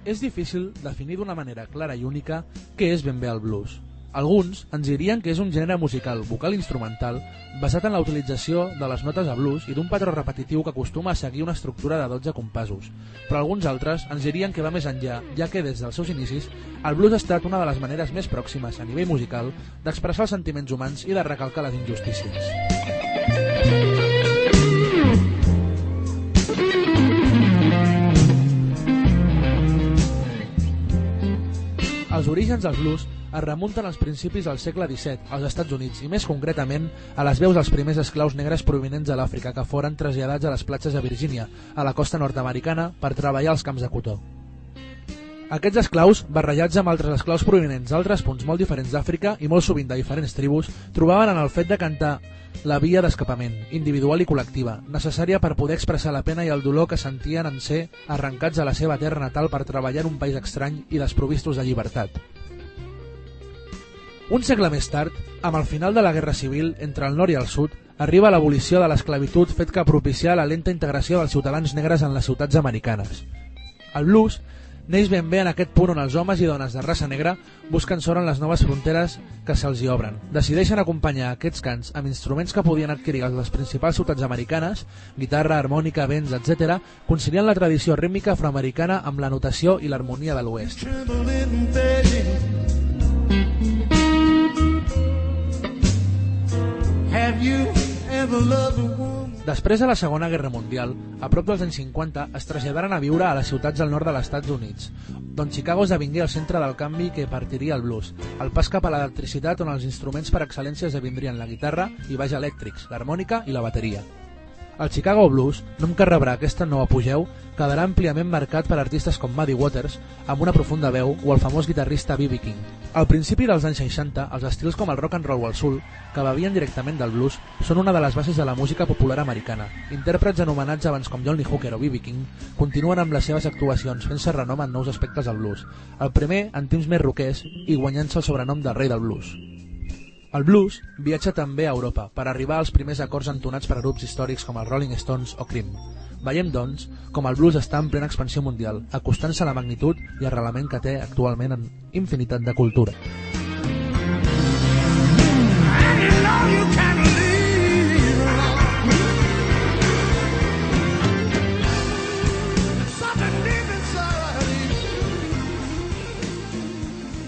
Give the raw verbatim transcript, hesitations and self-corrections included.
És difícil definir d'una manera clara i única què és ben bé el blues. Alguns ens dirien que és un gènere musical vocal-instrumental basat en la utilització de les notes a blues i d'un patró repetitiu que acostuma a seguir una estructura de dotze compassos, però alguns altres ens dirien que va més enllà, ja que des dels seus inicis el blues ha estat una de les maneres més pròximes a nivell musical d'expressar els sentiments humans i de recalcar les injustícies. Els orígens del blues es remunten als principis del segle disset als Estats Units i més concretament a les veus dels primers esclaus negres provinents de l'Àfrica que foren traslladats a les platges de Virgínia, a la costa nord-americana, per treballar als camps de cotó. Aquests esclaus, barrejats amb altres esclaus provinents d'altres punts molt diferents d'Àfrica i molt sovint de diferents tribus, trobaven en el fet de cantar la via d'escapament, individual i col·lectiva, necessària per poder expressar la pena i el dolor que sentien en ser arrencats a la seva terra natal per treballar en un país estrany i desprovistos de llibertat. Un segle més tard, amb el final de la Guerra Civil entre el nord i el sud, arriba l'abolició de l'esclavitud fet que propicià la lenta integració dels ciutadans negres en les ciutats americanes. El blues neix ben bé en aquest punt on els homes i dones de raça negra busquen sort en les noves fronteres que se'ls hi obren. Decideixen acompanyar aquests cants amb instruments que podien adquirir a les principals ciutats americanes, guitarra, harmònica, vents, etcètera, conciliant la tradició rítmica afroamericana amb la notació i l'harmonia de l'oest. Després de la Segona Guerra Mundial, a prop dels anys cinquanta, es traslladaren a viure a les ciutats del nord dels Estats Units, d'on Chicago esdevingué el centre del canvi que partiria el blues, el pas cap a l'electricitat on els instruments per excel·lència esdevindrien la guitarra i baix elèctrics, l'harmònica i la bateria. El Chicago Blues, nom que rebrà aquest nou apogeu, quedarà àmpliament marcat per artistes com Muddy Waters, amb una profunda veu, o el famós guitarrista B B King. Al principi dels anys seixanta, els estils com el rock and roll o el soul, que bevien directament del blues, són una de les bases de la música popular americana. Intèrprets anomenats abans com Johnny Hooker o B B King continuen amb les seves actuacions fent-se renom en nous aspectes del blues, el primer en temps més rockers i guanyant-se el sobrenom del rei del blues. El blues viatja també a Europa per arribar als primers acords entonats per grups històrics com els Rolling Stones o Cream. Veiem, doncs, com el blues està en plena expansió mundial, acostant-se a la magnitud i arrelament que té actualment en infinitat de cultura. And you know you